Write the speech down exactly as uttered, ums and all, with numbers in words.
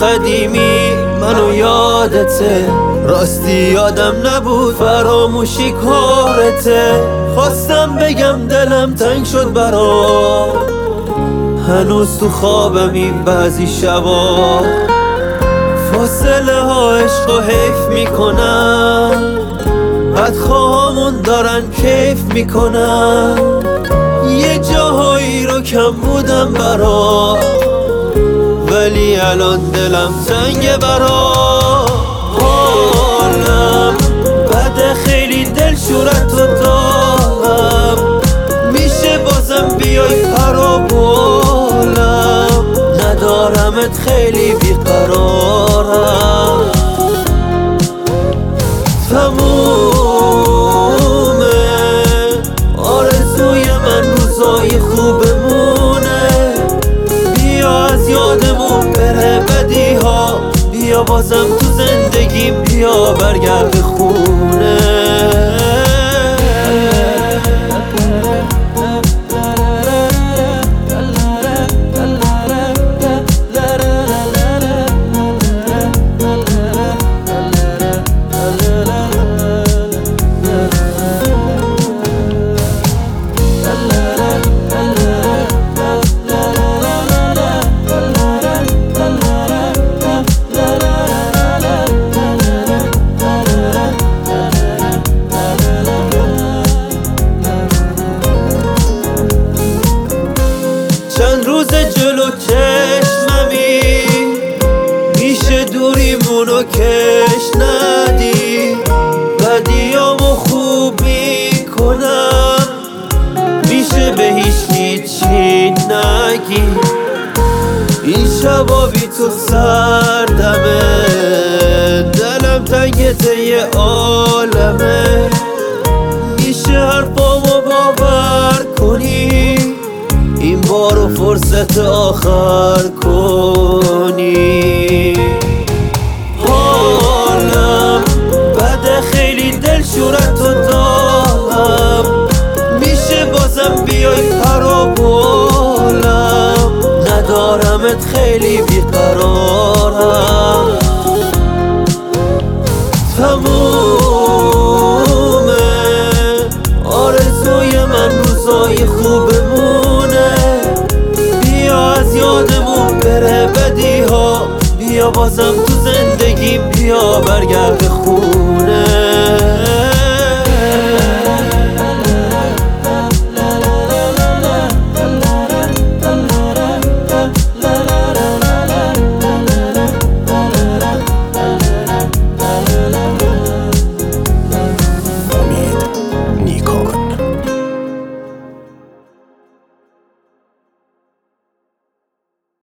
قدیمی منو یادته، راستی یادم نبود فراموشی کارته. خواستم بگم دلم تنگ شد برات، هنوز تو خوابمی بعضی شبا. فاصله ها عشق و حیف میکنن، بدخواهامون دارن کیف میکنن. یه جاهایی رو کم بودم برا، ولی الان دلم تنگه برا. حالم بده خیلی دلشورت رو دارم، میشه بازم بیای پرا بالم. ندارمت خیلی بیقرارم، تمومه آرزوی من روزای خوبمونه. بیا از یادمون بره بدی ها، بیا بازم تو زندگیم، بیا برگرد خونه. چند روز جلو چشممی، میشه دوریمونو کش ندی. بدیامو خوب میکنم، میشه به هیچ چی نگی. این شبا بی تو سردمه، دلم تنگته یه عالمه. میشه حرفامو باور کنی، این بارو فرصت آخر کنی. حالم بده خیلی دلشورت رو دارم، میشه بازم بیای پرا بالم. ندارمت خیلی بیقرارم، تمومه آرزوی من روزای خوبمونه. بیا از یادمون بره بدی ها، بیا بازم تو زندگیم، بیا برگرد.